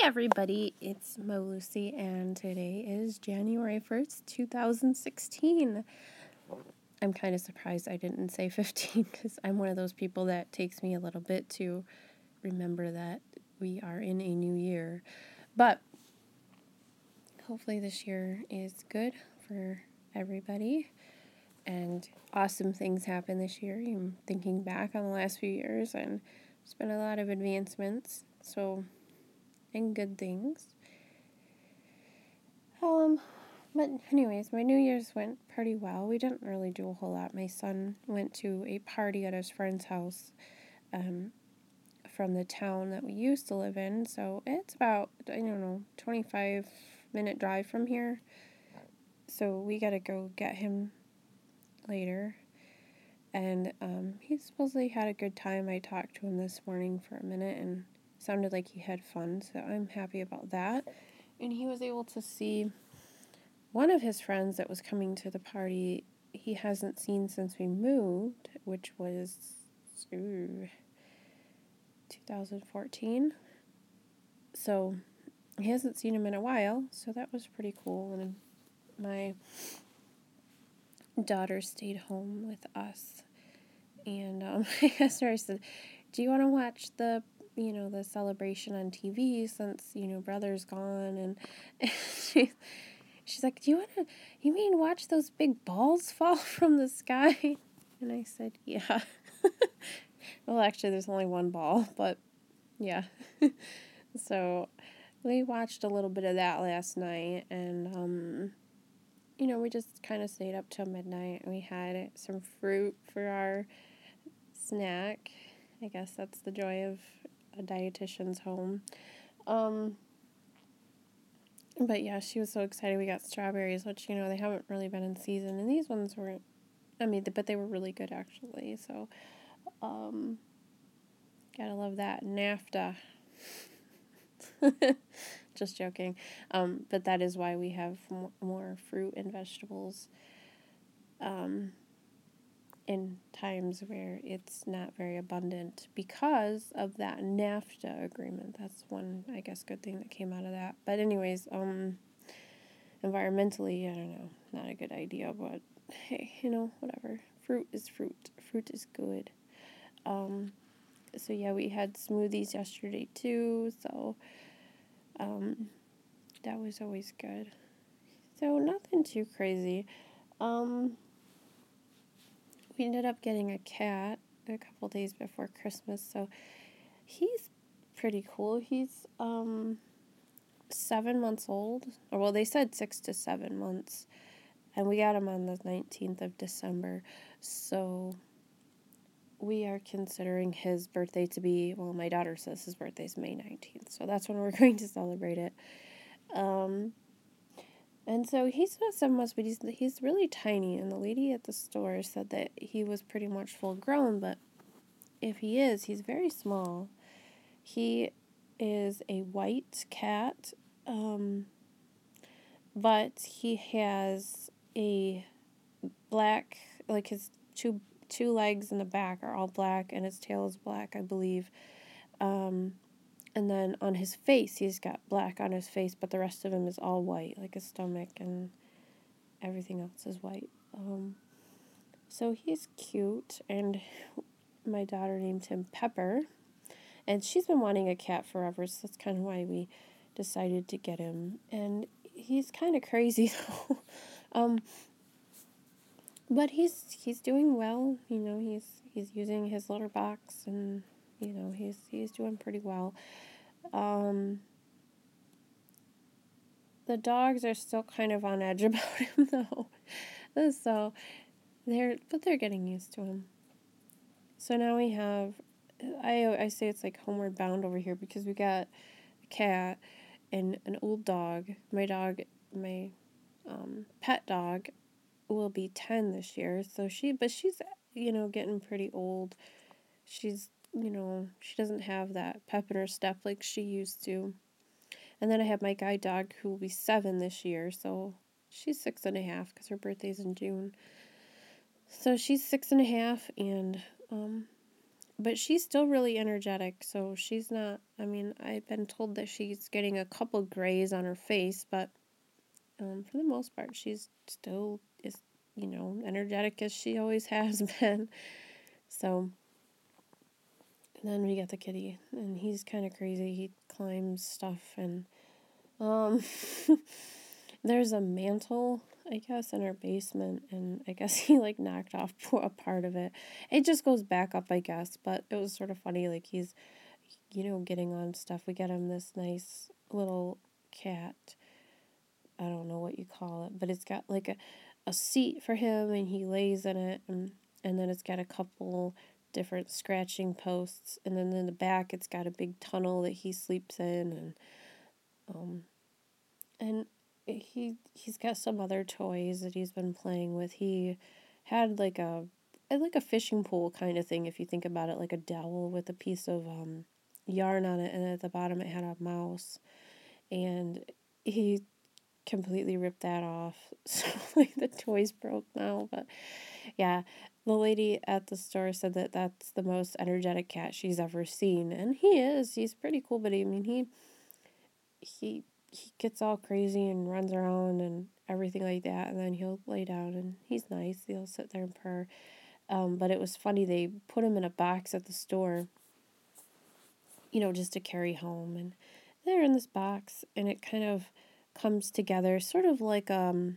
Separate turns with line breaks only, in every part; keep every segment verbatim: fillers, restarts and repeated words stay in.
everybody, it's Mo Lucy, and today is January first, two thousand sixteen. I'm kind of surprised I didn't say fifteen because I'm one of those people that takes me a little bit to remember that we are in a new year. But hopefully this year is good for everybody and awesome things happen this year. I'm thinking back on the last few years and there's been a lot of advancements, so, and good things. Um, but anyways, my New Year's went pretty well. We didn't really do a whole lot. My son went to a party at his friend's house, um, from the town that we used to live in. So it's about, I don't know, twenty-five minute drive from here. So we gotta go get him later. And, um, he supposedly had a good time. I talked to him this morning for a minute and sounded like he had fun. So I'm happy about that. And he was able to see one of his friends that was coming to the party he hasn't seen since we moved, which was ooh, two thousand fourteen. So he hasn't seen him in a while, so that was pretty cool. And my daughter stayed home with us. And um, I asked her, I said, do you want to watch the, you know, the celebration on T V since, you know, brother's gone? And, and she She's like, do you want to, you mean watch those big balls fall from the sky? And I said, yeah. Well, actually, there's only one ball, but yeah. So we watched a little bit of that last night, and, um, you know, we just kind of stayed up till midnight. We had some fruit for our snack. I guess that's the joy of a dietitian's home. Um... But yeah, she was so excited. We got strawberries, which, you know, they haven't really been in season. And these ones weren't, I mean, but they were really good, actually. So, um, gotta love that. NAFTA. Just joking. Um, but that is why we have m- more fruit and vegetables, um, in times where it's not very abundant because of that NAFTA agreement. That's one, I guess, good thing that came out of that. But anyways, um... environmentally, I don't know, not a good idea, but hey, you know, whatever. Fruit is fruit. Fruit is good. Um, so yeah, we had smoothies yesterday too, so, um, that was always good. So nothing too crazy. Um, we ended up getting a cat a couple days before Christmas, so he's pretty cool. He's, um, seven months old, or well, they said six to seven months. And we got him on the nineteenth of December, so we are considering his birthday to be, well, my daughter says his birthday is May nineteenth, so that's when we're going to celebrate it. Um, and so he's not seven months, but he's, he's really tiny, and the lady at the store said that he was pretty much full grown, but if he is, he's very small. He is a white cat, um, but he has a black, like his two two legs in the back are all black, and his tail is black, I believe. Um, and then on his face, he's got black on his face, but the rest of him is all white, like his stomach and everything else is white. Um, so he's cute, and my daughter named him Pepper, and she's been wanting a cat forever, so that's kind of why we decided to get him. And he's kind of crazy, though. um, But he's he's doing well, you know, he's he's using his litter box, and, you know, he's he's doing pretty well. Um, the dogs are still kind of on edge about him, though. So they're but they're getting used to him. So now we have, I I say it's like homeward bound over here because we got a cat and an old dog. My dog, my um, pet dog will be ten this year, so she, but she's, you know, getting pretty old. She's, you know, she doesn't have that pep in her step like she used to. And then I have my guide dog who will be seven this year, so she's six and a half because her birthday's in June. So she's six and a half, and um, but she's still really energetic, so she's not, I mean, I've been told that she's getting a couple grays on her face, but um, for the most part, she's still is, you know, energetic as she always has been. So, and then we got the kitty, and he's kind of crazy. He climbs stuff, and um, there's a mantle, I guess, in our basement, and I guess he like knocked off a part of it. It just goes back up, I guess, but it was sort of funny. Like he's, you know, getting on stuff. We got him this nice little cat. I don't know what you call it, but it's got like a, a seat for him, and he lays in it, and and then it's got a couple different scratching posts, and then in the back it's got a big tunnel that he sleeps in, and um and he he's got some other toys that he's been playing with. He had like a like a fishing pole kind of thing, if you think about it, like a dowel with a piece of um yarn on it, and at the bottom it had a mouse, and he completely ripped that off. So like the toys broke now, but yeah, the lady at the store said that that's the most energetic cat she's ever seen, and he is. He's pretty cool, but I mean, he he he gets all crazy and runs around and everything like that, and then he'll lay down and he's nice. He'll sit there and purr. Um, but it was funny, they put him in a box at the store, you know, just to carry home, and they're in this box, and it kind of comes together, sort of like um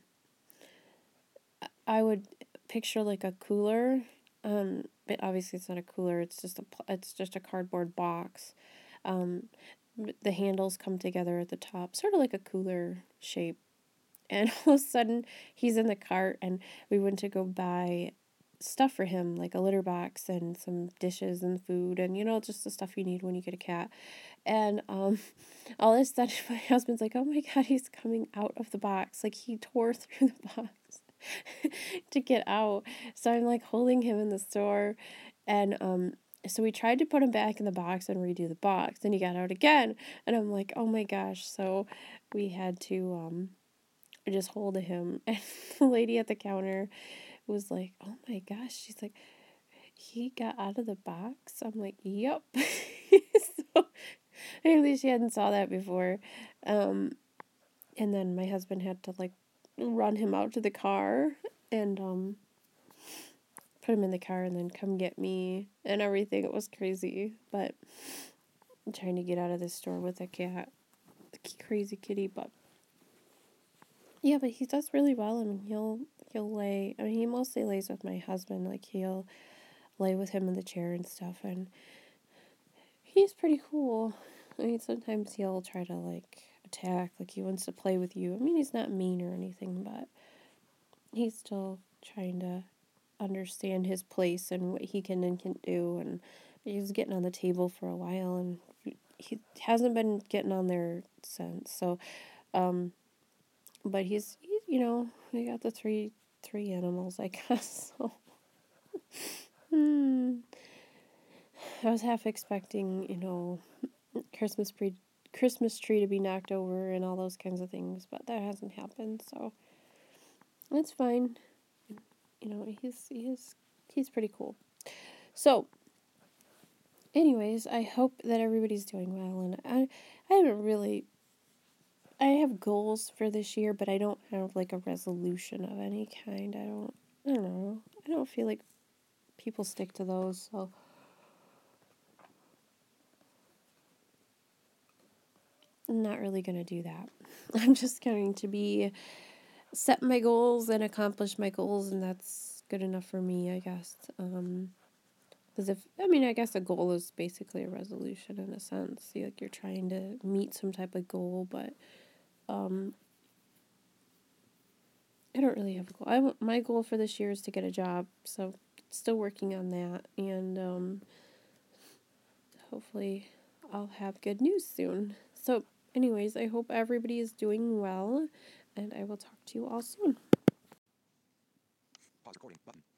I would picture like a cooler, um, but obviously it's not a cooler. It's just a it's just a cardboard box. Um, the handles come together at the top, sort of like a cooler shape. And all of a sudden, he's in the cart, and we went to go buy stuff for him, like a litter box and some dishes and food, and you know, just the stuff you need when you get a cat. And um, all of a sudden, my husband's like, "Oh my God, he's coming out of the box!" Like he tore through the box to get out. So I'm like holding him in the store, and um so we tried to put him back in the box and redo the box, and he got out again, and I'm like, oh my gosh. So we had to um just hold him, and the lady at the counter was like, oh my gosh, she's like, he got out of the box. I'm like, yep. So at least she hadn't saw that before. Um and then my husband had to like run him out to the car, and um put him in the car, and then come get me and everything. It was crazy, but I'm trying to get out of this store with a cat, a crazy kitty. But yeah, but he does really well. I mean, he'll he'll lay. I mean, he mostly lays with my husband. Like he'll lay with him in the chair and stuff, and he's pretty cool. I mean, sometimes he'll try to like attack, like he wants to play with you. I mean, he's not mean or anything, but he's still trying to understand his place and what he can and can't do, and he's getting on the table for a while, and he hasn't been getting on there since. So, um, but he's, he, you know, we got the three three animals, I guess. So, hmm, I was half expecting, you know, Christmas pre Christmas tree to be knocked over and all those kinds of things, but that hasn't happened. So, it's fine. You know, he's he's he's pretty cool. So, anyways, I hope that everybody's doing well, and I I haven't really, I have goals for this year, but I don't have like a resolution of any kind. I don't I don't know. I don't feel like people stick to those, so I'm not really going to do that. I'm just going to be set my goals and accomplish my goals, and that's good enough for me, I guess. Um Because if, I mean, I guess a goal is basically a resolution in a sense. You, like you're trying to meet some type of goal, but um, I don't really have a goal. I want, my goal for this year is to get a job, so still working on that, and um, hopefully I'll have good news soon. So, anyways, I hope everybody is doing well, and I will talk to you all soon.
Pause recording button.